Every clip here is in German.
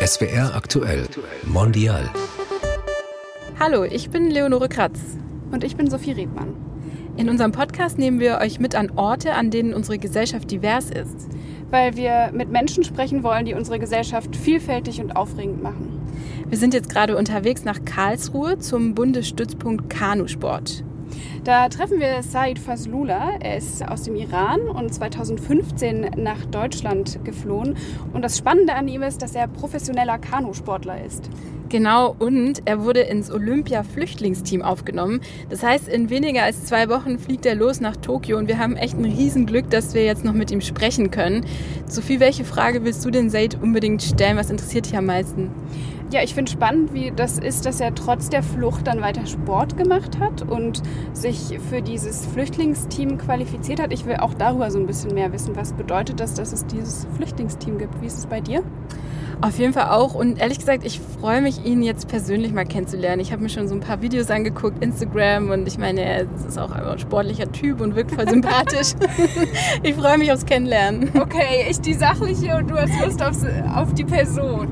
SWR aktuell Mondial. Hallo, ich bin Leonore Kratz. Und ich bin Sophie Riedmann. In unserem Podcast nehmen wir euch mit an Orte, an denen unsere Gesellschaft divers ist. Weil wir mit Menschen sprechen wollen, die unsere Gesellschaft vielfältig und aufregend machen. Wir sind jetzt gerade unterwegs nach Karlsruhe zum Bundesstützpunkt Kanusport. Da treffen wir Said Fazlullah. Er ist aus dem Iran und 2015 nach Deutschland geflohen. Und das Spannende an ihm ist, dass er professioneller Kanusportler ist. Genau, und er wurde ins Olympia-Flüchtlingsteam aufgenommen. Das heißt, in weniger als 2 Wochen fliegt er los nach Tokio und wir haben echt ein Riesenglück, dass wir jetzt noch mit ihm sprechen können. Sophie, welche Frage willst du den Said unbedingt stellen? Was interessiert dich am meisten? Ja, ich finde spannend, wie das ist, dass er trotz der Flucht dann weiter Sport gemacht hat und sich für dieses Flüchtlingsteam qualifiziert hat. Ich will auch darüber so ein bisschen mehr wissen. Was bedeutet das, dass es dieses Flüchtlingsteam gibt? Wie ist es bei dir? Auf jeden Fall auch. Und ehrlich gesagt, ich freue mich, ihn jetzt persönlich mal kennenzulernen. Ich habe mir schon so ein paar Videos angeguckt, Instagram. Und ich meine, er ist auch ein sportlicher Typ und wirkt voll sympathisch. Ich freue mich aufs Kennenlernen. Okay, ich die Sachliche und du hast Lust auf die Person.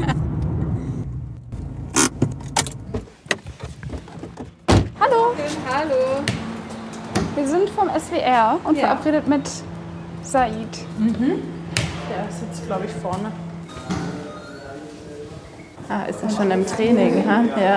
Hallo. Hallo. Wir sind vom SWR und verabredet mit Said. Der sitzt, glaube ich, vorne. Ah, ist er schon im Training, ha? Ja.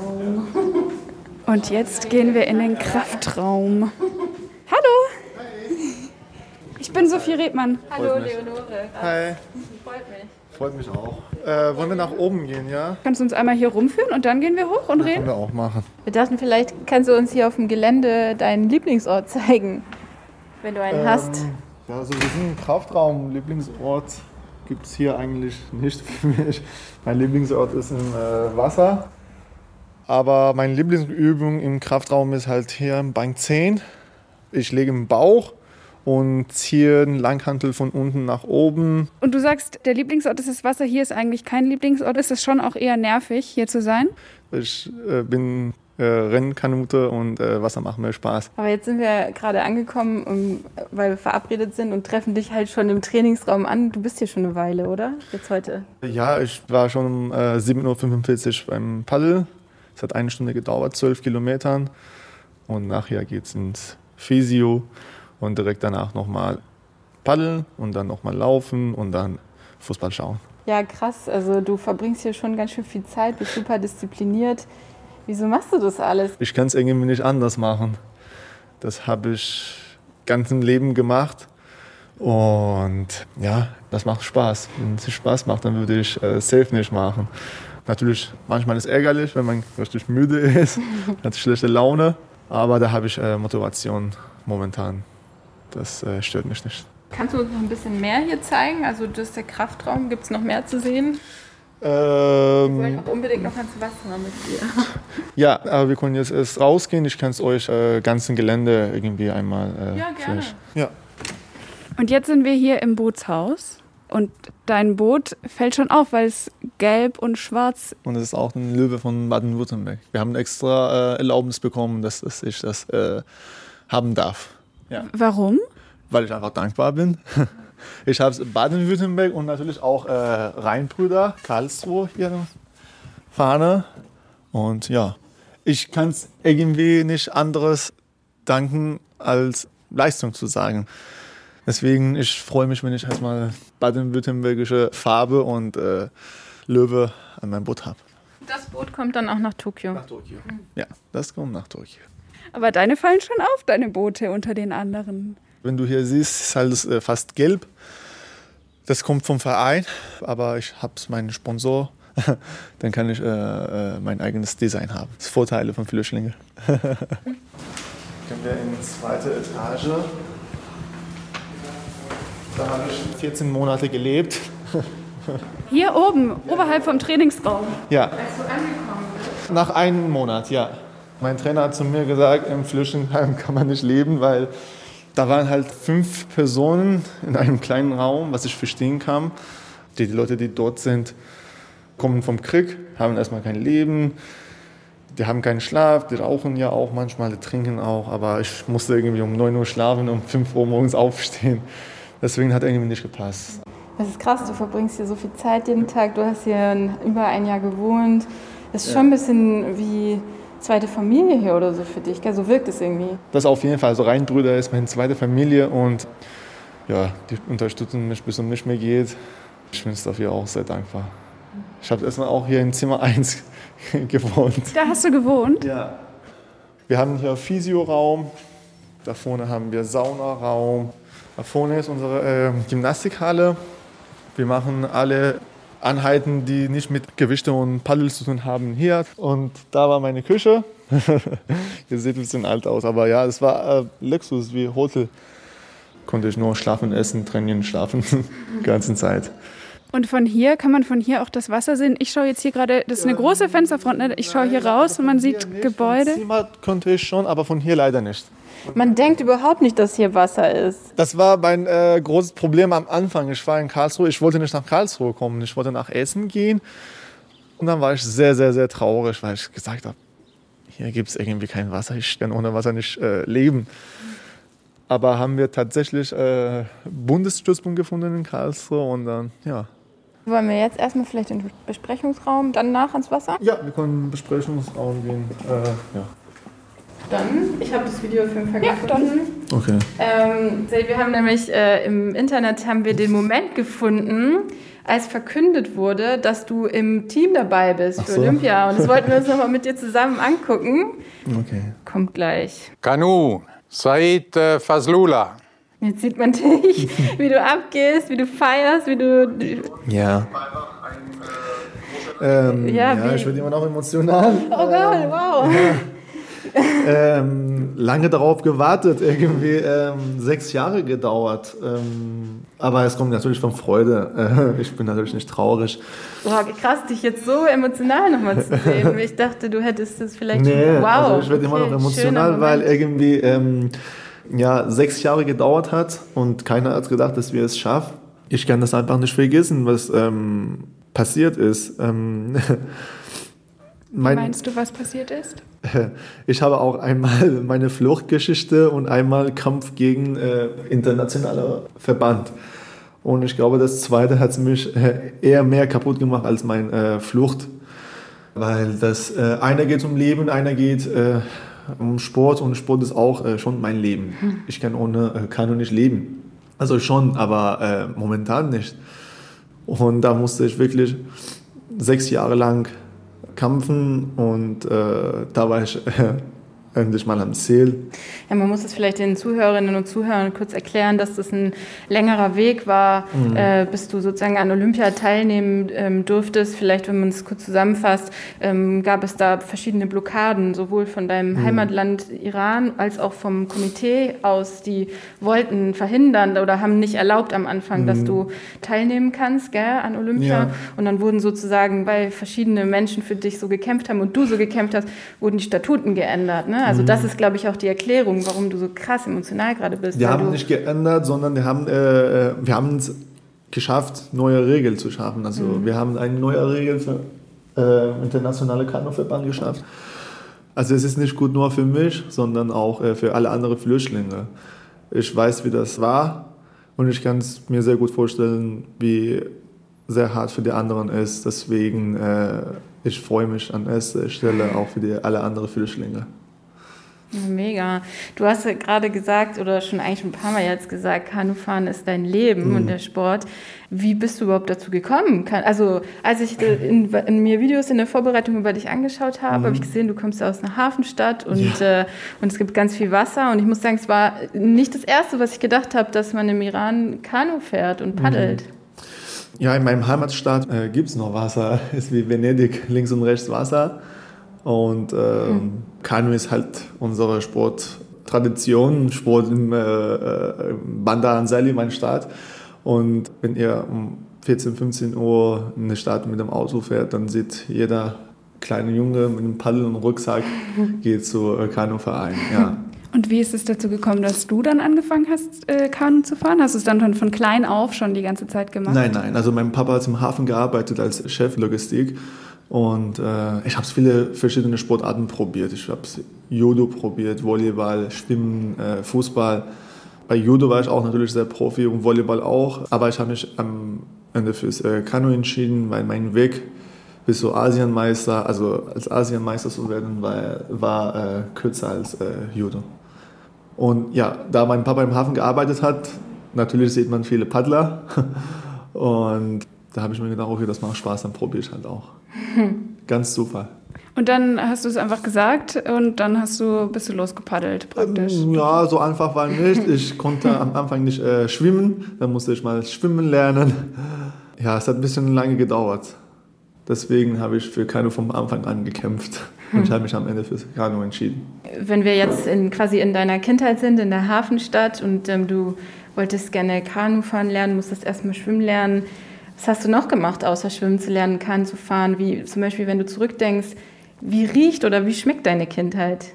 Und jetzt gehen wir in den Kraftraum. Hallo. Ich bin Sophie Riedmann. Hallo, Leonore. Hi. Freut mich. Freut mich auch. Wollen wir nach oben gehen, ja? Kannst du uns einmal hier rumführen und dann gehen wir hoch und reden? Können wir auch machen. Wir dachten, vielleicht kannst du uns hier auf dem Gelände deinen Lieblingsort zeigen, wenn du einen hast. Ja, also diesen Kraftraum, Lieblingsort gibt es hier eigentlich nicht für mich. Mein Lieblingsort ist im Wasser. Aber meine Lieblingsübung im Kraftraum ist halt hier im Bank 10. Ich lege im Bauch und ziehe den Langhantel von unten nach oben. Und du sagst, der Lieblingsort ist das Wasser. Hier ist eigentlich kein Lieblingsort. Ist es schon auch eher nervig, hier zu sein? Ich bin Rennkanute und Wasser macht mir Spaß. Aber jetzt sind wir gerade angekommen, weil wir verabredet sind und treffen dich halt schon im Trainingsraum an. Du bist hier schon eine Weile, oder? Jetzt heute? Ja, ich war schon um 7.45 Uhr beim Paddel. Es hat 1 Stunde gedauert, 12 Kilometern. Und nachher geht es ins Physio und direkt danach nochmal paddeln und dann nochmal laufen und dann Fußball schauen. Ja, krass. Also du verbringst hier schon ganz schön viel Zeit, bist super diszipliniert. Wieso machst du das alles? Ich kann es irgendwie nicht anders machen. Das habe ich ganzem Leben gemacht. Und ja, das macht Spaß. Wenn es Spaß macht, dann würde ich safe nicht machen. Natürlich, manchmal ist es ärgerlich, wenn man richtig müde ist, hat schlechte Laune. Aber da habe ich Motivation momentan. Das stört mich nicht. Kannst du uns noch ein bisschen mehr hier zeigen? Also das ist der Kraftraum. Gibt es noch mehr zu sehen? Wir wollen auch unbedingt noch ans Wasser mit dir. Ja, aber wir können jetzt erst rausgehen. Ich kann es euch ganzen Gelände irgendwie einmal Ja, gerne. Ja. Und jetzt sind wir hier im Bootshaus. Und dein Boot fällt schon auf, weil es gelb und schwarz. Und es ist auch ein Löwe von Baden-Württemberg. Wir haben extra Erlaubnis bekommen, dass ich das haben darf. Ja. Warum? Weil ich einfach dankbar bin. Ich habe Baden-Württemberg und natürlich auch Rheinbrüder, Karlsruhe hier Fahne. Und ja, ich kann es irgendwie nicht anderes danken, als Leistung zu sagen. Deswegen, ich freue mich, wenn ich erstmal baden-württembergische Farbe und Löwe an meinem Boot habe. Das Boot kommt dann auch nach Tokio. Nach Tokio. Ja, das kommt nach Tokio. Aber deine fallen schon auf, deine Boote unter den anderen. Wenn du hier siehst, ist halt fast gelb. Das kommt vom Verein, aber ich habe meinen Sponsor. Dann kann ich mein eigenes Design haben. Das sind Vorteile von Flüchtlingen. Können wir in die 2. Etage. Da habe ich 14 Monate gelebt. Hier oben, oberhalb vom Trainingsraum. Ja. Als du angekommen bist. Nach einem Monat, ja. Mein Trainer hat zu mir gesagt, im Flüchtlingsheim kann man nicht leben, weil da waren halt 5 Personen in einem kleinen Raum, was ich verstehen kann. Die Leute, die dort sind, kommen vom Krieg, haben erstmal kein Leben, die haben keinen Schlaf, die rauchen ja auch manchmal, die trinken auch, aber ich musste irgendwie um 9 Uhr schlafen und um 5 Uhr morgens aufstehen. Deswegen hat irgendwie nicht gepasst. Das ist krass, du verbringst hier so viel Zeit jeden Tag, du hast hier über ein Jahr gewohnt. Das ist schon ein bisschen wie zweite Familie hier oder so für dich, gell? So wirkt es irgendwie. Das auf jeden Fall. Also Rheinbrüder ist meine zweite Familie und ja, die unterstützen mich, bis es nicht mehr geht. Ich bin dafür auch sehr dankbar. Ich habe erstmal auch hier in Zimmer 1 gewohnt. Da hast du gewohnt? Ja. Wir haben hier Physioraum, da vorne haben wir Saunaraum, da vorne ist unsere Gymnastikhalle. Wir machen alle Einheiten, die nicht mit Gewichte und Paddels zu tun haben, hier. Und da war meine Küche. Ihr seht ein bisschen alt aus, aber ja, es war Luxus wie Hotel. Konnte ich nur schlafen, essen, trainieren, schlafen, die ganze Zeit. Und kann man von hier auch das Wasser sehen? Ich schaue jetzt hier gerade, das ist eine große Fensterfront, ne? Ich schaue hier raus und man sieht Gebäude. Von Zimmer konnte ich schon, aber von hier leider nicht. Man denkt überhaupt nicht, dass hier Wasser ist. Das war mein großes Problem am Anfang. Ich war in Karlsruhe, ich wollte nicht nach Karlsruhe kommen, ich wollte nach Essen gehen. Und dann war ich sehr, sehr, sehr traurig, weil ich gesagt habe, hier gibt es irgendwie kein Wasser, ich kann ohne Wasser nicht leben. Aber haben wir tatsächlich Bundesstützpunkt gefunden in Karlsruhe und dann, ja. Wollen wir jetzt erstmal vielleicht in den Besprechungsraum, dann nach ans Wasser? Ja, wir können in den Besprechungsraum gehen. Ja. Dann, ich habe das Video auf jeden Fall gefunden. Okay. Wir haben nämlich im Internet haben wir den Moment gefunden, als verkündet wurde, dass du im Team dabei bist für Olympia. Und das wollten wir uns nochmal mit dir zusammen angucken. Okay. Kommt gleich. Kanu, Said Fazlullah. Jetzt sieht man dich, wie du abgehst, wie du feierst, wie du... Ja. Ich werde immer noch emotional. Oh Gott, wow. Lange darauf gewartet, irgendwie 6 Jahre gedauert. Aber es kommt natürlich von Freude. Ich bin natürlich nicht traurig. Boah, krass, dich jetzt so emotional nochmal zu sehen. Ich dachte, du hättest es vielleicht schon... Wow. Also ich werde immer noch emotional, weil irgendwie 6 Jahre gedauert hat und keiner hat gedacht, dass wir es schaffen. Ich kann das einfach nicht vergessen, was passiert ist. Wie meinst du, was passiert ist? Ich habe auch einmal meine Fluchtgeschichte und einmal Kampf gegen internationaler Verband. Und ich glaube, das zweite hat mich eher mehr kaputt gemacht als meine Flucht. Weil das einer geht um Leben, einer geht um Sport und Sport ist auch schon mein Leben. Ich kann ohne Kanu nicht leben. Also schon, aber momentan nicht. Und da musste ich wirklich 6 Jahre lang kämpfen und da war ich endlich mal am Ziel. Ja, man muss es vielleicht den Zuhörerinnen und Zuhörern kurz erklären, dass das ein längerer Weg war, bis du sozusagen an Olympia teilnehmen durftest. Vielleicht, wenn man es kurz zusammenfasst, gab es da verschiedene Blockaden, sowohl von deinem Heimatland Iran als auch vom Komitee aus, die wollten verhindern oder haben nicht erlaubt am Anfang, dass du teilnehmen kannst, gell, an Olympia. Ja. Und dann wurden sozusagen, weil verschiedene Menschen für dich so gekämpft haben und du so gekämpft hast, wurden die Statuten geändert, ne? Also das ist, glaube ich, auch die Erklärung, warum du so krass emotional gerade bist. Die haben nicht geändert, sondern wir haben es geschafft, neue Regeln zu schaffen. Also wir haben eine neue Regel für internationale Kanuverband geschafft. Also es ist nicht gut nur für mich, sondern auch für alle anderen Flüchtlinge. Ich weiß, wie das war und ich kann es mir sehr gut vorstellen, wie sehr hart für die anderen ist. Deswegen ich freue mich an erster Stelle auch für alle anderen Flüchtlinge. Mega. Du hast ja gerade gesagt, oder schon eigentlich ein paar Mal jetzt gesagt, Kanufahren ist dein Leben und der Sport. Wie bist du überhaupt dazu gekommen? Also als ich in mir Videos in der Vorbereitung über dich angeschaut habe, habe ich gesehen, du kommst aus einer Hafenstadt und es gibt ganz viel Wasser. Und ich muss sagen, es war nicht das Erste, was ich gedacht habe, dass man im Iran Kanu fährt und paddelt. Ja, in meinem Heimatstadt gibt es noch Wasser. Ist wie Venedig, links und rechts Wasser. Und Kanu ist halt unsere Sporttradition, Sport im Bandar Anzali, meine Stadt. Und wenn ihr um 14, 15 Uhr in eine Stadt mit dem Auto fährt, dann sieht jeder kleine Junge mit einem Paddel und Rucksack geht zur Kanuverein. Ja. Und wie ist es dazu gekommen, dass du dann angefangen hast, Kanu zu fahren? Hast du es dann von klein auf schon die ganze Zeit gemacht? Nein. Also mein Papa hat im Hafen gearbeitet als Chef Logistik. Und ich habe viele verschiedene Sportarten probiert. Ich habe Judo probiert, Volleyball, Schwimmen, Fußball. Bei Judo war ich auch natürlich sehr Profi und Volleyball auch, aber ich habe mich am Ende fürs Kanu entschieden, weil mein Weg bis zu Asienmeister, also als Asienmeister zu werden, war kürzer als Judo. Und ja, da mein Papa im Hafen gearbeitet hat, natürlich sieht man viele Paddler und da habe ich mir gedacht, okay, das macht Spaß, dann probiere ich halt auch. Ganz Zufall. Und dann hast du es einfach gesagt und dann bist du losgepaddelt praktisch. Ja, so einfach war nicht. Ich konnte am Anfang nicht schwimmen, dann musste ich mal schwimmen lernen. Ja, es hat ein bisschen lange gedauert. Deswegen habe ich für Kanu vom Anfang an gekämpft und ich habe mich am Ende für Kanu entschieden. Wenn wir jetzt quasi in deiner Kindheit sind, in der Hafenstadt und du wolltest gerne Kanu fahren lernen, musstest erstmal schwimmen lernen. Was hast du noch gemacht, außer schwimmen zu lernen, Kanu zu fahren? Wie zum Beispiel, wenn du zurückdenkst, wie riecht oder wie schmeckt deine Kindheit?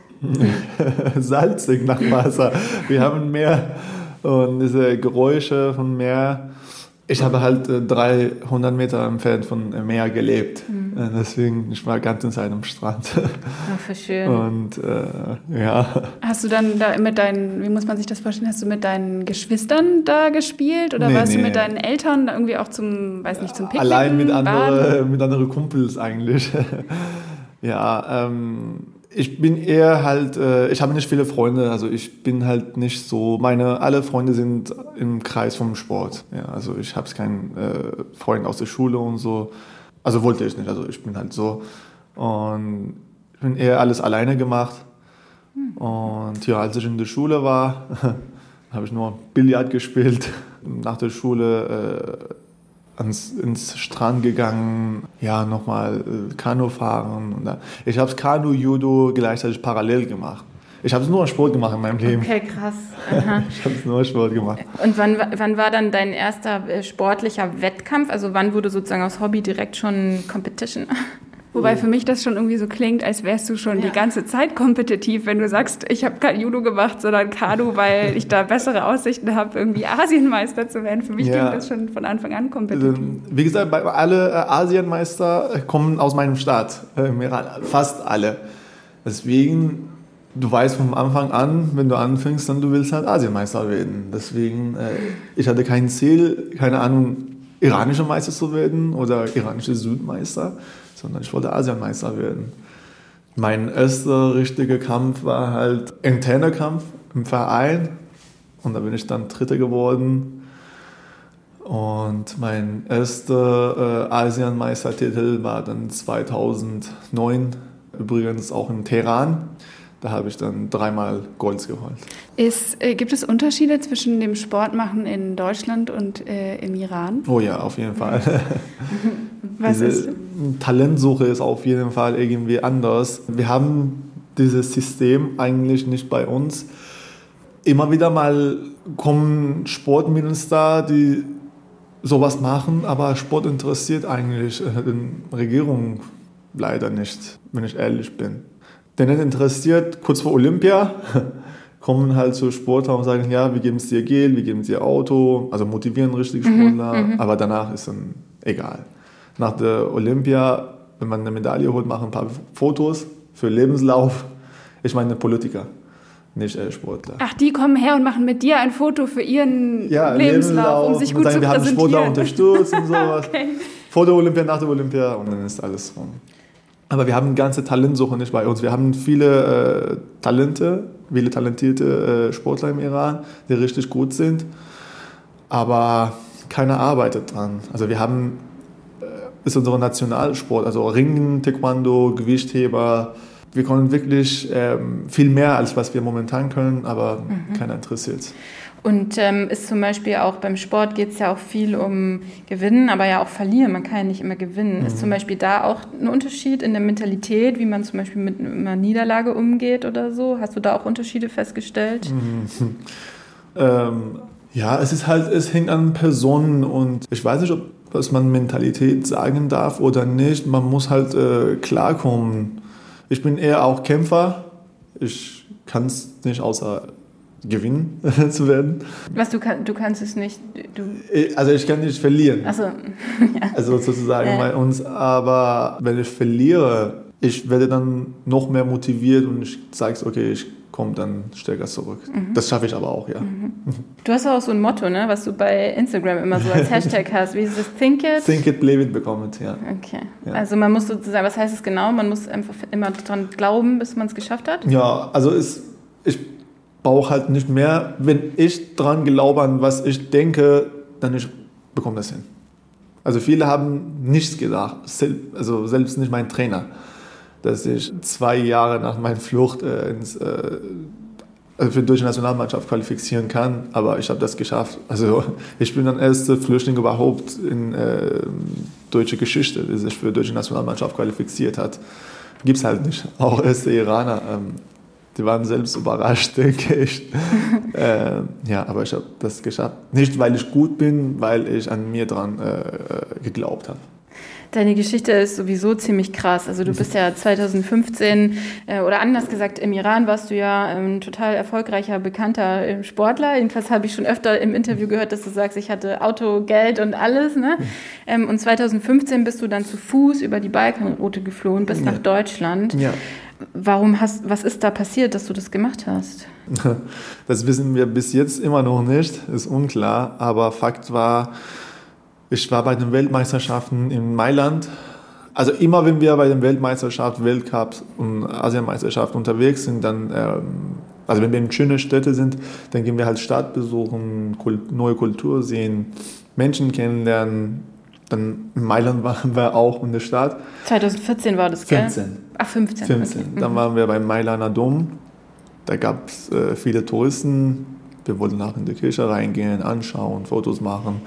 Salzig nach Wasser. Wir haben Meer und diese Geräusche von Meer. Ich habe halt 300 Meter entfernt von Meer gelebt. Deswegen, ich war die ganze Zeit am Strand. Ach, für schön. Und ja. Hast du dann da wie muss man sich das vorstellen, hast du mit deinen Geschwistern da gespielt? Oder warst du mit deinen Eltern irgendwie auch zum Picknicken? Allein mit anderen Kumpels eigentlich. Ja, ich bin eher halt, ich habe nicht viele Freunde, also ich bin halt nicht so, alle Freunde sind im Kreis vom Sport. Ja, also ich habe keinen Freund aus der Schule und so, also wollte ich nicht, also ich bin halt so. Und ich bin eher alles alleine gemacht. Und ja, als ich in der Schule war, habe ich nur Billard gespielt. Nach der Schule ins Strand gegangen, ja, nochmal Kanu fahren. Und ich habe Kanu, Judo gleichzeitig parallel gemacht. Ich habe nur Sport gemacht in meinem Leben. Okay, krass. Aha. Ich habe nur Sport gemacht. Und wann war dann dein erster sportlicher Wettkampf? Also wann wurde sozusagen aus Hobby direkt schon Competition? Wobei für mich das schon irgendwie so klingt, als wärst du schon die ganze Zeit kompetitiv, wenn du sagst, ich habe kein Judo gemacht, sondern Kanu, weil ich da bessere Aussichten habe, irgendwie Asienmeister zu werden. Für mich klingt das schon von Anfang an kompetitiv. Wie gesagt, alle Asienmeister kommen aus meinem Staat, fast alle. Deswegen, du weißt vom Anfang an, wenn du anfängst, dann du willst halt Asienmeister werden. Deswegen, ich hatte kein Ziel, keine Ahnung, iranischer Meister zu werden oder iranischer Südmeister, sondern ich wollte Asienmeister werden. Mein erster richtiger Kampf war halt interner Kampf im Verein und da bin ich dann Dritter geworden. Und mein erster Asienmeistertitel war dann 2009, übrigens auch in Teheran. Da habe ich dann 3-mal Gold geholt. Gibt es Unterschiede zwischen dem Sportmachen in Deutschland und im Iran? Oh ja, auf jeden Fall. Was ist? Talentsuche ist auf jeden Fall irgendwie anders. Wir haben dieses System eigentlich nicht bei uns. Immer wieder mal kommen Sportminister, die sowas machen, aber Sport interessiert eigentlich die Regierung leider nicht, wenn ich ehrlich bin. Denen interessiert, kurz vor Olympia, kommen halt so Sportler und sagen, ja, wir geben es dir Geld, wir geben es dir Auto, also motivieren richtige Sportler, aber danach ist dann egal. Nach der Olympia, wenn man eine Medaille holt, machen ein paar Fotos für Lebenslauf. Ich meine Politiker, nicht Sportler. Ach, die kommen her und machen mit dir ein Foto für ihren Lebenslauf, um sich gut sagen, zu präsentieren. Wir haben Sportler unterstützt und sowas. Okay. Vor der Olympia, nach der Olympia und dann ist alles rum. Aber wir haben ganze Talentsuche nicht bei uns. Wir haben viele talentierte Sportler im Iran, die richtig gut sind, aber keiner arbeitet dran. Also wir haben, ist unser Nationalsport, also Ringen, Taekwondo, Gewichtheber. Wir können wirklich viel mehr, als was wir momentan können, aber keiner interessiert. Und ist zum Beispiel auch beim Sport geht es ja auch viel um Gewinnen, aber ja auch Verlieren. Man kann ja nicht immer gewinnen. Ist zum Beispiel da auch ein Unterschied in der Mentalität, wie man zum Beispiel mit einer Niederlage umgeht oder so? Hast du da auch Unterschiede festgestellt? Ja, es hängt an Personen und ich weiß nicht, was man Mentalität sagen darf oder nicht. Man muss halt klarkommen. Ich bin eher auch Kämpfer. Ich kann es nicht außer gewinnen zu werden. Du kannst es nicht. Also ich kann nicht verlieren. Ach so. Ja. Also sozusagen bei uns. Aber wenn ich verliere, ich werde dann noch mehr motiviert und ich sage, okay, ich kommt dann stärker zurück. Das schaffe ich aber auch, ja. Du hast auch so ein Motto, ne, was du bei Instagram immer so als Hashtag hast. Wie ist es? Think it? Think it, believe it, become it, ja. Okay. Ja. Also man muss sozusagen, was heißt es genau? Man muss einfach immer dran glauben, bis man es geschafft hat? Ja, also ich brauche halt nicht mehr. Wenn ich dran glaube, an was ich denke, dann ich bekomme das hin. Also viele haben nichts gedacht, also selbst nicht mein Trainer, dass ich 2 Jahre nach meiner Flucht für die deutsche Nationalmannschaft qualifizieren kann, aber ich habe das geschafft. Also ich bin der erste Flüchtling überhaupt in deutsche Geschichte, der sich für die deutsche Nationalmannschaft qualifiziert hat. Gibt es halt nicht. Auch erste Iraner, die waren selbst überrascht, denke ich. Ja, aber ich habe das geschafft. Nicht, weil ich gut bin, weil ich an mir dran geglaubt habe. Deine Geschichte ist sowieso ziemlich krass. Also du bist ja 2015, oder anders gesagt, im Iran warst du ja ein total erfolgreicher, bekannter Sportler. Jedenfalls habe ich schon öfter im Interview gehört, dass du sagst, ich hatte Auto, Geld und alles. Ne? Und 2015 bist du dann zu Fuß über die Balkanroute geflohen, bis nach Deutschland. Ja. Was ist da passiert, dass du das gemacht hast? Das wissen wir bis jetzt immer noch nicht, ist unklar. Aber Fakt war, ich war bei den Weltmeisterschaften in Mailand. Also immer, wenn wir bei den Weltmeisterschaften, Weltcups und Asienmeisterschaften unterwegs sind, dann, also wenn wir in schönen Städten sind, dann gehen wir halt Stadt besuchen, neue Kultur sehen, Menschen kennenlernen. Dann in Mailand waren wir auch in der Stadt. 2014 war das, gell? 15. Ach, 15. 15. Okay. Dann waren wir beim Mailander Dom. Da gab es viele Touristen. Wir wollten auch in die Kirche reingehen, anschauen, Fotos machen.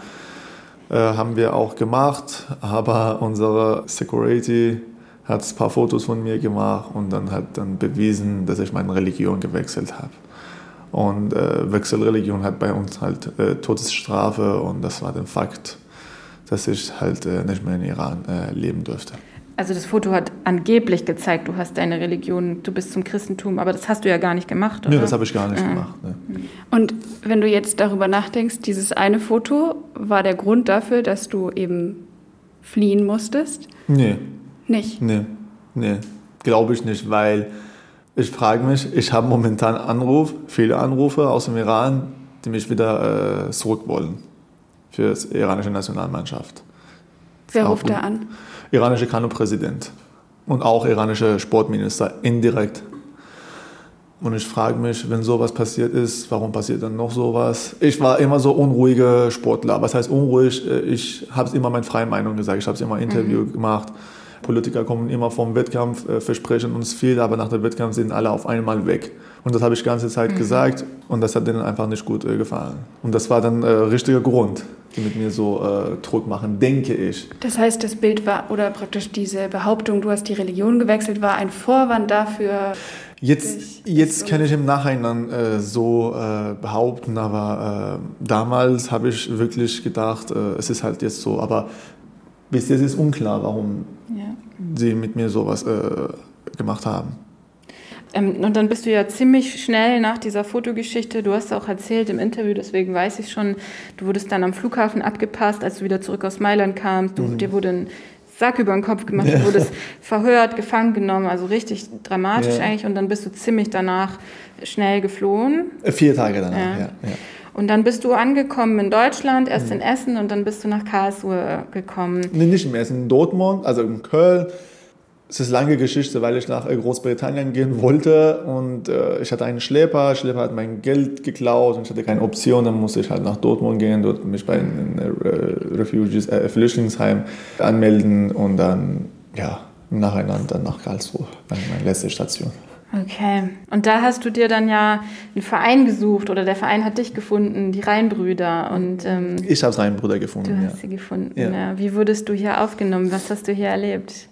Haben wir auch gemacht, aber unsere Security hat ein paar Fotos von mir gemacht und dann hat dann bewiesen, dass ich meine Religion gewechselt habe. Und Wechselreligion hat bei uns halt Todesstrafe und das war der Fakt, dass ich halt nicht mehr in Iran leben durfte. Also das Foto hat angeblich gezeigt, du hast deine Religion, du bist zum Christentum, aber das hast du ja gar nicht gemacht, oder? Nee, das habe ich gar nicht gemacht. Ne. Und wenn du jetzt darüber nachdenkst, dieses eine Foto war der Grund dafür, dass du eben fliehen musstest? Nee. Nicht? Nee, glaube ich nicht, weil ich frage mich, ich habe momentan viele Anrufe aus dem Iran, die mich wieder zurück wollen für die iranische Nationalmannschaft. Wer ruft da an? Iranische Kanu-Präsident und auch iranische Sportminister indirekt. Und ich frage mich, wenn sowas passiert ist, warum passiert dann noch sowas? Ich war immer so unruhiger Sportler. Was heißt unruhig? Ich habe immer meine freie Meinung gesagt. Ich habe immer Interview gemacht. Politiker kommen immer vom Wettkampf, versprechen uns viel, aber nach dem Wettkampf sind alle auf einmal weg. Und das habe ich die ganze Zeit gesagt und das hat denen einfach nicht gut gefallen. Und das war dann richtiger Grund, die mit mir so Druck machen, denke ich. Das heißt, das Bild war, oder praktisch diese Behauptung, du hast die Religion gewechselt, war ein Vorwand dafür? Jetzt kann ich im Nachhinein so behaupten, aber damals habe ich wirklich gedacht, es ist halt jetzt so. Aber bis jetzt ist unklar, warum sie mit mir sowas gemacht haben. Und dann bist du ja ziemlich schnell nach dieser Fotogeschichte, du hast auch erzählt im Interview, deswegen weiß ich schon, du wurdest dann am Flughafen abgepasst, als du wieder zurück aus Mailand kamst, dir wurde ein Sack über den Kopf gemacht, du wurdest verhört, gefangen genommen, also richtig dramatisch eigentlich, und dann bist du ziemlich danach schnell geflohen. 4 Tage danach, ja. Und dann bist du angekommen in Deutschland, erst in Essen und dann bist du nach Karlsruhe gekommen. Nee, nicht in Essen, in Dortmund, also in Köln. Es ist eine lange Geschichte, weil ich nach Großbritannien gehen wollte und ich hatte einen Schlepper. Der Schlepper hat mein Geld geklaut und ich hatte keine Option. Dann musste ich halt nach Dortmund gehen, dort mich bei einem Flüchtlingsheim anmelden und dann, im Nachhinein dann nach Karlsruhe, meine letzte Station. Okay. Und da hast du dir dann ja einen Verein gesucht oder der Verein hat dich gefunden, die Rheinbrüder. Und, ich habe Rheinbrüder gefunden. Du hast sie gefunden, ja. Wie wurdest du hier aufgenommen? Was hast du hier erlebt?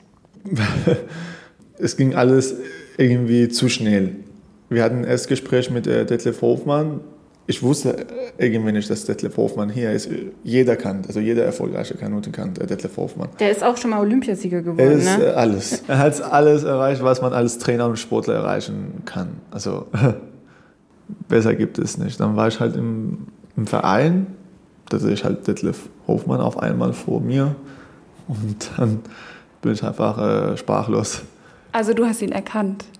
Es ging alles irgendwie zu schnell. Wir hatten ein Erstgespräch mit Detlef Hofmann. Ich wusste irgendwie nicht, dass Detlef Hofmann hier ist. Jeder erfolgreiche Kanute kann Detlef Hofmann. Der ist auch schon mal Olympiasieger geworden, er ist, ne? Alles. Er hat alles erreicht, was man als Trainer und Sportler erreichen kann. Also besser gibt es nicht. Dann war ich halt im Verein. Da sehe ich halt Detlef Hofmann auf einmal vor mir. Und dann bin ich einfach sprachlos. Also du hast ihn erkannt?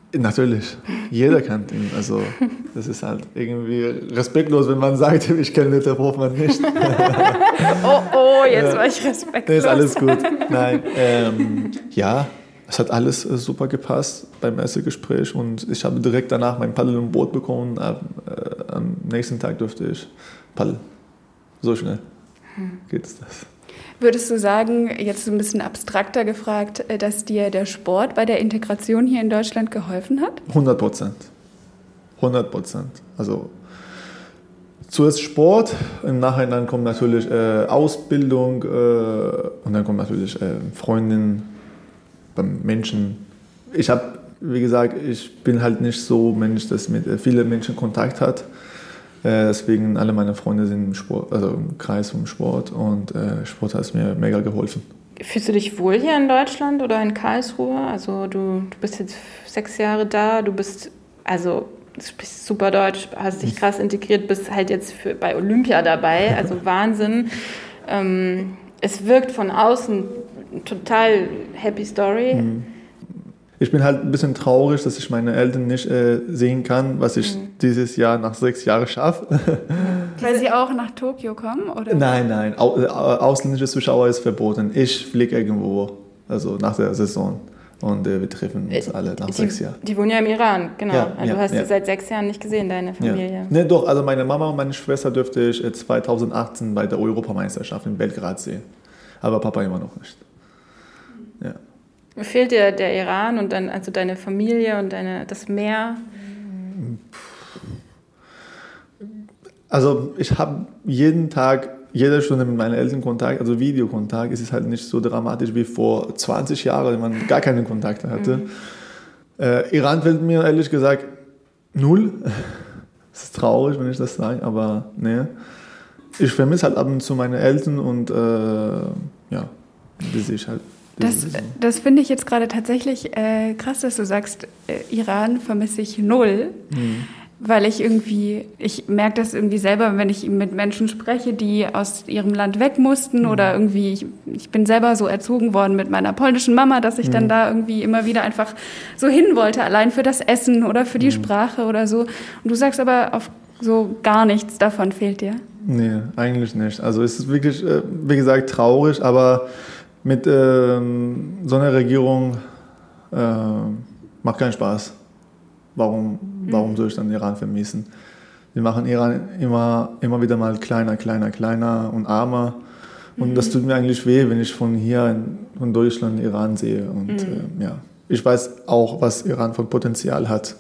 Natürlich, jeder kennt ihn. Also das ist halt irgendwie respektlos, wenn man sagt, ich kenne Dieter Hofmann nicht. Oh, jetzt war ich respektlos. Nee, ist alles gut. Nein, ja, es hat alles super gepasst beim ersten Gespräch und ich habe direkt danach mein Paddel im Boot bekommen. Am nächsten Tag durfte ich paddeln. So schnell geht es das. Würdest du sagen, jetzt so ein bisschen abstrakter gefragt, dass dir der Sport bei der Integration hier in Deutschland geholfen hat? 100%. 100%. Also zuerst Sport, im Nachhinein kommt natürlich Ausbildung und dann kommt natürlich Freundin, beim Menschen. Ich habe, wie gesagt, ich bin halt nicht so ein Mensch, das mit vielen Menschen Kontakt hat. Deswegen alle meine Freunde sind im Sport, also im Kreis vom Sport und Sport hat mir mega geholfen. Fühlst du dich wohl hier in Deutschland oder in Karlsruhe? Also du bist jetzt 6 Jahre da, du bist super deutsch, hast dich krass integriert, bist halt jetzt bei Olympia dabei, also Wahnsinn. Es wirkt von außen total happy Story. Ich bin halt ein bisschen traurig, dass ich meine Eltern nicht sehen kann, was ich dieses Jahr nach 6 Jahren schaffe. Weil sie auch nach Tokio kommen, oder? Nein. Ausländische Zuschauer ist verboten. Ich fliege irgendwo, also nach der Saison. Und wir treffen uns alle nach 6 Jahren. Die wohnen ja im Iran, genau. Ja, du hast sie seit 6 Jahren nicht gesehen, deine Familie. Ja. Ne, doch, also meine Mama und meine Schwester dürfte ich 2018 bei der Europameisterschaft in Belgrad sehen. Aber Papa immer noch nicht. Ja. Fehlt dir der Iran und dann also deine Familie und das Meer? Also ich habe jeden Tag, jede Stunde mit meinen Eltern Kontakt, also Videokontakt. Es ist halt nicht so dramatisch wie vor 20 Jahren, wenn man gar keinen Kontakt hatte. Iran fällt mir ehrlich gesagt 0. Es ist traurig, wenn ich das sage, aber ne. Ich vermisse halt ab und zu meine Eltern und ja, das sehe ich halt. Das finde ich jetzt gerade tatsächlich krass, dass du sagst, Iran vermisse ich 0. Weil ich merke das irgendwie selber, wenn ich mit Menschen spreche, die aus ihrem Land weg mussten oder irgendwie, ich bin selber so erzogen worden mit meiner polnischen Mama, dass ich dann da irgendwie immer wieder einfach so hin wollte, allein für das Essen oder für die Sprache oder so. Und du sagst aber, auf so gar nichts davon fehlt dir. Nee, eigentlich nicht. Also es ist wirklich, wie gesagt, traurig, aber mit so einer Regierung macht keinen Spaß. Warum soll ich dann Iran vermissen? Wir machen Iran immer wieder mal kleiner und armer. Und das tut mir eigentlich weh, wenn ich von Deutschland Iran sehe. Und ja, ich weiß auch, was Iran von Potenzial hat.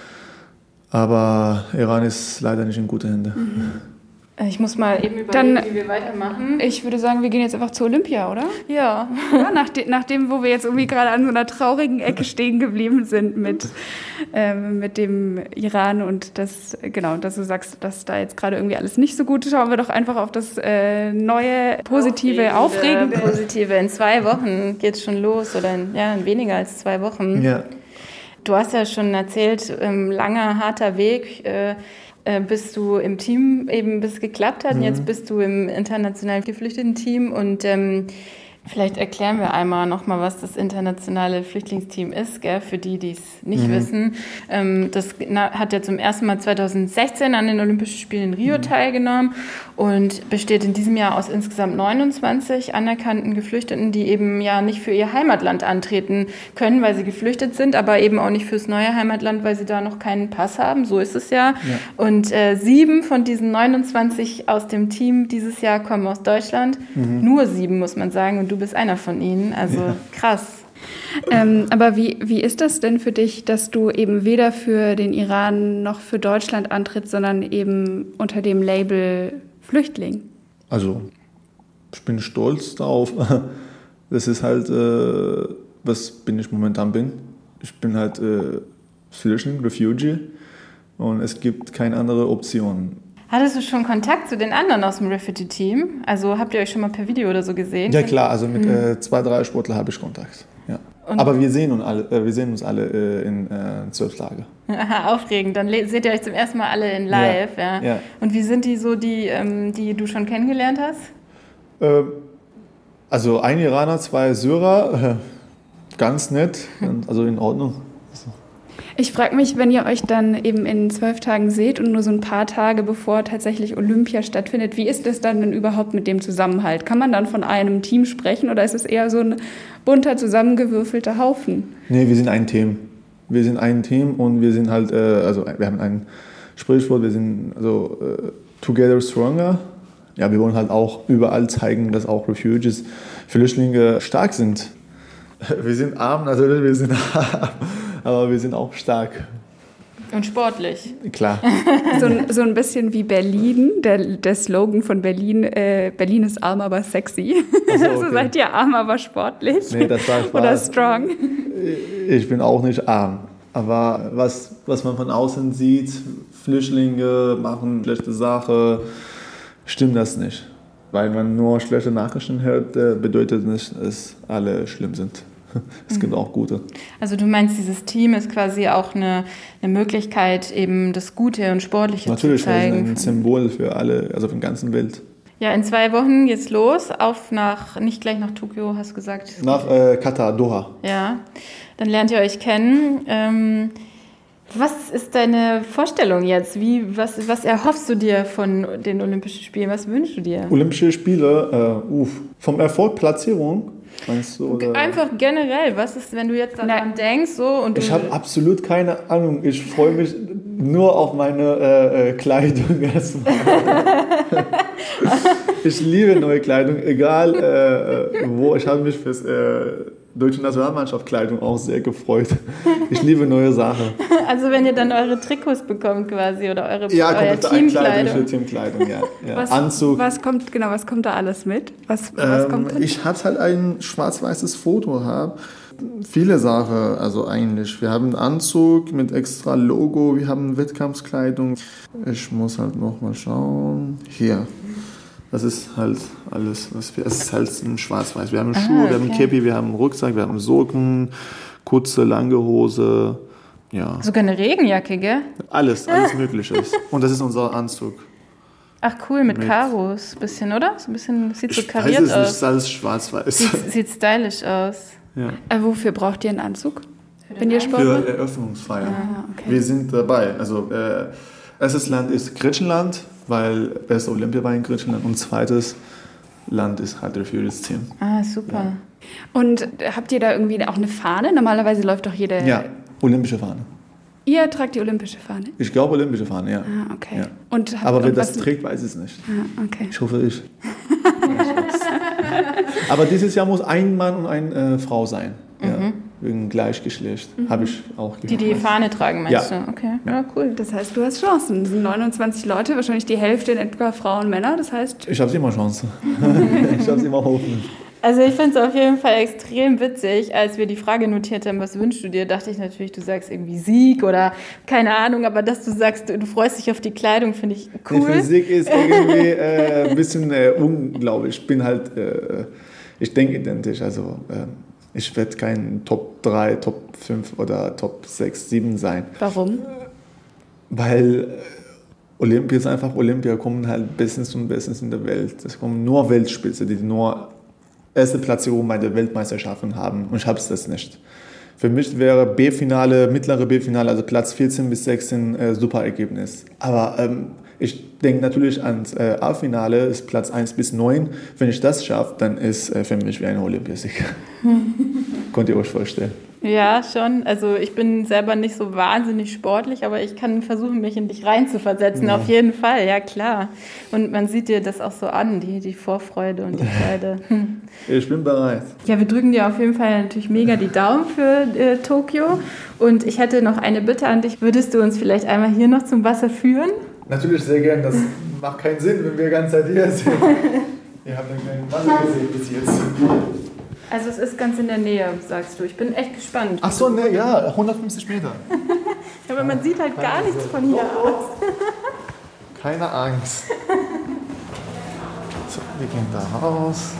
Aber Iran ist leider nicht in guten Händen. Ich muss mal eben überlegen, wie wir weitermachen. Ich würde sagen, wir gehen jetzt einfach zur Olympia, oder? Ja. Nachdem, wo wir jetzt irgendwie gerade an so einer traurigen Ecke stehen geblieben sind mit dem Iran und dass du sagst, dass da jetzt gerade irgendwie alles nicht so gut ist, schauen wir doch einfach auf das neue, positive, aufregende. Positive. In 2 Wochen geht's schon los oder in weniger als 2 Wochen. Ja. Du hast ja schon erzählt, langer, harter Weg, bis du im Team eben bis geklappt hat. Und jetzt bist du im international geflüchteten Team und vielleicht erklären wir einmal nochmal, was das internationale Flüchtlingsteam ist, gell, für die es nicht wissen. Das hat ja zum ersten Mal 2016 an den Olympischen Spielen in Rio teilgenommen und besteht in diesem Jahr aus insgesamt 29 anerkannten Geflüchteten, die eben ja nicht für ihr Heimatland antreten können, weil sie geflüchtet sind, aber eben auch nicht fürs neue Heimatland, weil sie da noch keinen Pass haben. So ist es ja. Und 7 von diesen 29 aus dem Team dieses Jahr kommen aus Deutschland. Nur 7, muss man sagen. Und du bist einer von ihnen, also krass. Aber wie ist das denn für dich, dass du eben weder für den Iran noch für Deutschland antrittst, sondern eben unter dem Label Flüchtling? Also, ich bin stolz darauf. Das ist halt, was ich momentan bin. Ich bin halt Flüchtling, Refugee und es gibt keine andere Option. Hattest du schon Kontakt zu den anderen aus dem Refugee-Team? Also habt ihr euch schon mal per Video oder so gesehen? Ja klar, also mit 2, 3 Sportlern habe ich Kontakt. Ja. Aber wir sehen uns alle in 12 Tagen. Aha, aufregend. Dann seht ihr euch zum ersten Mal alle in live. Ja. Und wie sind die so, die du schon kennengelernt hast? Also ein Iraner, 2 Syrer, ganz nett, also in Ordnung. Ich frage mich, wenn ihr euch dann eben in 12 Tagen seht und nur so ein paar Tage bevor tatsächlich Olympia stattfindet, wie ist das dann denn überhaupt mit dem Zusammenhalt? Kann man dann von einem Team sprechen oder ist es eher so ein bunter, zusammengewürfelter Haufen? Nee, wir sind ein Team. Wir sind ein Team und wir sind halt, wir haben ein Sprichwort, wir sind together stronger. Ja, wir wollen halt auch überall zeigen, dass auch Refugees, Flüchtlinge stark sind. Wir sind arm, natürlich, wir sind arm, aber wir sind auch stark. Und sportlich. Klar. So ein bisschen wie Berlin, der Slogan von Berlin, Berlin ist arm, aber sexy. Also, okay. Also seid ihr arm, aber sportlich? Nee, das war Spaß. Oder strong? Ich bin auch nicht arm. Aber was man von außen sieht, Flüchtlinge machen schlechte Sachen, stimmt das nicht. Weil man nur schlechte Nachrichten hört, bedeutet nicht, dass alle schlimm sind. Es gibt auch gute. Also du meinst, dieses Team ist quasi auch eine Möglichkeit, eben das Gute und Sportliche natürlich, zu zeigen. Natürlich, ein Symbol für alle, also für die ganze Welt. Ja, in 2 Wochen geht's los, nicht gleich nach Tokio, hast du gesagt? Nach Katar, Doha. Ja, dann lernt ihr euch kennen. Was ist deine Vorstellung jetzt? Was erhoffst du dir von den Olympischen Spielen? Was wünschst du dir? Olympische Spiele, vom Erfolg, Platzierung, meinst du? Oder? Einfach generell, was ist, wenn du jetzt daran denkst? Ich habe absolut keine Ahnung. Ich freue mich nur auf meine Kleidung erstmal. Ich liebe neue Kleidung, egal wo. Ich habe mich für deutsche Nationalmannschaft-Kleidung auch sehr gefreut. Ich liebe neue Sachen. Also wenn ihr dann eure Trikots bekommt quasi oder euer Teamkleidung. Teamkleidung, ja. Anzug. Was kommt da alles mit? Was kommt drin? Ich habe halt ein schwarz-weißes Foto. Viele Sachen, also eigentlich. Wir haben einen Anzug mit extra Logo, wir haben Wettkampfskleidung. Ich muss halt noch mal schauen. Hier. Das ist halt alles, es ist halt ein Schwarz-Weiß. Wir haben Schuhe, wir haben Käppi, wir haben einen Rucksack, wir haben Socken, kurze, lange Hose, ja. Sogar eine Regenjacke, gell? Alles Mögliche. Und das ist unser Anzug. Ach cool, mit Karos, bisschen, oder? So ein bisschen, sieht so kariert aus. Ich weiß es nicht, ist alles schwarz-weiß. Sieht stylisch aus. Ja. Wofür braucht ihr einen Anzug, wenn ihr Sport macht? Für Eröffnungsfeier. Okay. Wir sind dabei. Also erstes Land ist Griechenland, weil beste Olympia war in Griechenland, und zweites Land ist halt der Refugees-Team. Ah, super. Ja. Und habt ihr da irgendwie auch eine Fahne? Normalerweise läuft doch jede... Ja, olympische Fahne. Ihr tragt die olympische Fahne? Ich glaube olympische Fahne, ja. Ah, okay. Ja. Und aber wer das trägt, weiß ich nicht. Ah, okay. Ich hoffe, ich. Aber dieses Jahr muss ein Mann und eine Frau sein. Ja, wegen Gleichgeschlecht. Habe ich auch gehört. Die Fahne tragen, meinst du? Okay, ja, cool. Das heißt, du hast Chancen. Es sind 29 Leute, wahrscheinlich die Hälfte in etwa Frauen und Männer. Das heißt... Ich habe immer Chancen. Ich habe immer Hoffnung. Also ich finde es auf jeden Fall extrem witzig, als wir die Frage notiert haben, was wünschst du dir, dachte ich natürlich, du sagst irgendwie Sieg oder keine Ahnung, aber dass du sagst, du freust dich auf die Kleidung, finde ich cool. Die Physik ist irgendwie ein bisschen unglaublich. Ich bin halt, ich denke identisch, also ich werde kein Top 3, Top 5 oder Top 6, 7 sein. Warum? Weil Olympia ist einfach Olympia, kommen halt Bestens und Bestens in der Welt. Es kommen nur Weltspitze, die nur erste Platzierung bei der Weltmeisterschaften haben, und ich habe das nicht. Für mich wäre B-Finale, mittlere B-Finale, also Platz 14 bis 16 super Ergebnis. Aber ich denke natürlich ans A-Finale, ist Platz 1 bis 9. Wenn ich das schaffe, dann ist für mich wie ein Olympiasieg. Könnt ihr euch vorstellen? Ja, schon. Also ich bin selber nicht so wahnsinnig sportlich, aber ich kann versuchen, mich in dich reinzuversetzen. Ja. Auf jeden Fall, ja klar. Und man sieht dir das auch so an, die Vorfreude und die Freude. Ich bin bereit. Ja, wir drücken dir auf jeden Fall natürlich mega die Daumen für Tokio. Und ich hätte noch eine Bitte an dich. Würdest du uns vielleicht einmal hier noch zum Wasser führen? Natürlich sehr gern. Das macht keinen Sinn, wenn wir die ganze Zeit hier sind. Ihr habt kein Wasser gesehen bis jetzt. Also es ist ganz in der Nähe, sagst du. Ich bin echt gespannt. Ach so, ne, ja, 150 Meter. Ja, aber man sieht halt gar nichts von hier aus. Keine Angst. So, wir gehen da raus.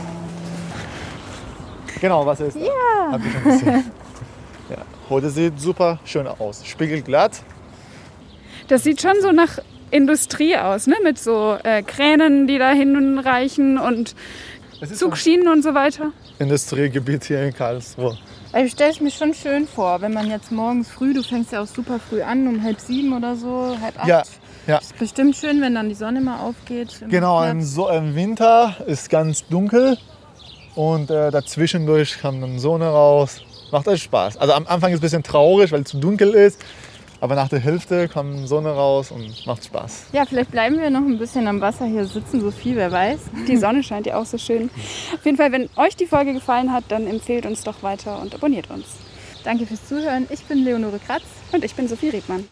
Genau, was ist? Ja. Hab ich schon gesehen. Ja, heute sieht super schön aus. Spiegelglatt. Das sieht schon so nach Industrie aus, ne? Mit so Kränen, die da hinreichen und Zugschienen und so weiter. Industriegebiet hier in Karlsruhe. Ich stelle es mir schon schön vor, wenn man jetzt morgens früh, du fängst ja auch super früh an, um 6:30 oder so, 7:30. Ja. Ist bestimmt schön, wenn dann die Sonne mal aufgeht. Genau, im Winter ist ganz dunkel und dazwischendurch kam dann Sonne raus. Macht echt Spaß. Also am Anfang ist es ein bisschen traurig, weil es zu dunkel ist. Aber nach der Hälfte kommt Sonne raus und macht Spaß. Ja, vielleicht bleiben wir noch ein bisschen am Wasser hier sitzen, Sophie, wer weiß. Die Sonne scheint ja auch so schön. Auf jeden Fall, wenn euch die Folge gefallen hat, dann empfehlt uns doch weiter und abonniert uns. Danke fürs Zuhören. Ich bin Leonore Kratz. Und ich bin Sophie Riedmann.